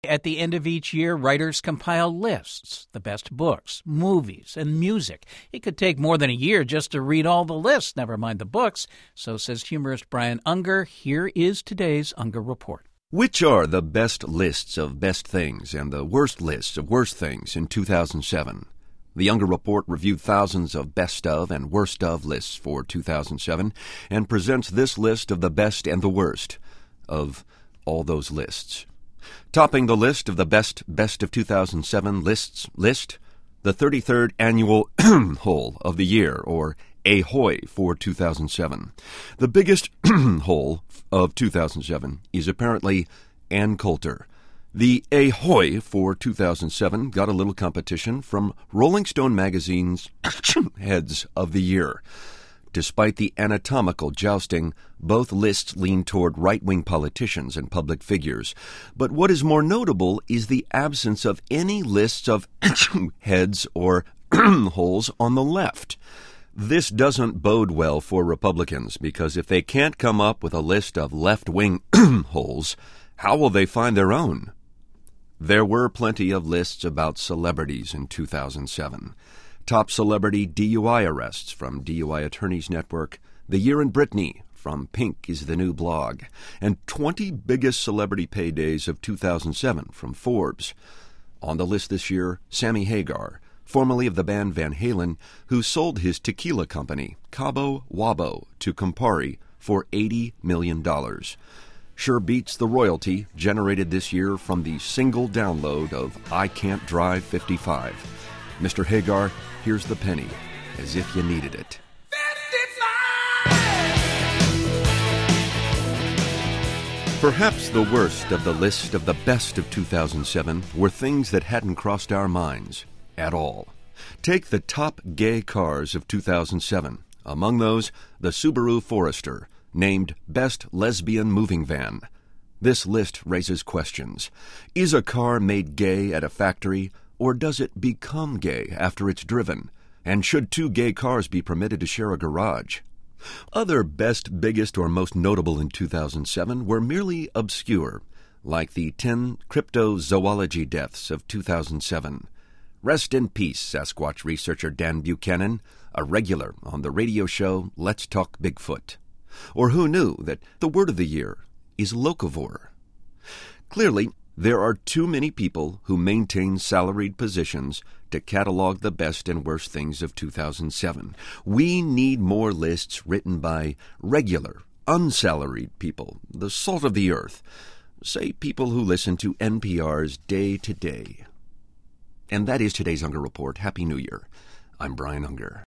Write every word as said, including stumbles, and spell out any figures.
At the end of each year, writers compile lists, the best books, movies, and music. It could take more than a year just to read all the lists, never mind the books. So says humorist Brian Unger. Here is today's Unger Report. Which are the best lists of best things and the worst lists of worst things in two thousand seven? The Unger Report reviewed thousands of best of and worst of lists for two thousand seven and presents this list of the best and the worst of all those lists. Topping the list of the best best of two thousand seven lists list, the thirty-third annual hole of the year, or Ahoy, for two thousand seven. The biggest hole of two thousand seven is apparently Ann Coulter. The Ahoy for two thousand seven got a little competition from Rolling Stone magazine's Heads of the Year. Despite the anatomical jousting, both lists lean toward right-wing politicians and public figures. But what is more notable is the absence of any lists of heads or holes on the left. This doesn't bode well for Republicans, because if they can't come up with a list of left-wing holes, how will they find their own? There were plenty of lists about celebrities in two thousand seven. Top celebrity D U I arrests from D U I Attorneys Network, The Year in Britney from Pink is the New Blog, and twenty biggest celebrity paydays of two thousand seven from Forbes. On the list this year, Sammy Hagar, formerly of the band Van Halen, who sold his tequila company, Cabo Wabo, to Campari for eighty million dollars. Sure beats the royalty generated this year from the single download of I Can't Drive fifty-five. Mister Hagar, here's the penny, as if you needed it. Perhaps the worst of the list of the best of two thousand seven were things that hadn't crossed our minds at all. Take the top gay cars of two thousand seven. Among those, the Subaru Forester, named Best Lesbian Moving Van. This list raises questions. Is a car made gay at a factory, or does it become gay after it's driven? And should two gay cars be permitted to share a garage? Other best, biggest, or most notable in two thousand seven were merely obscure, like the ten cryptozoology deaths of two thousand seven. Rest in peace, Sasquatch researcher Dan Buchanan, a regular on the radio show Let's Talk Bigfoot. Or who knew that the word of the year is locavore? Clearly, there are too many people who maintain salaried positions to catalog the best and worst things of two thousand seven. We need more lists written by regular, unsalaried people, the salt of the earth, say people who listen to N P R's Day to Day. And that is today's Unger Report. Happy New Year. I'm Brian Unger.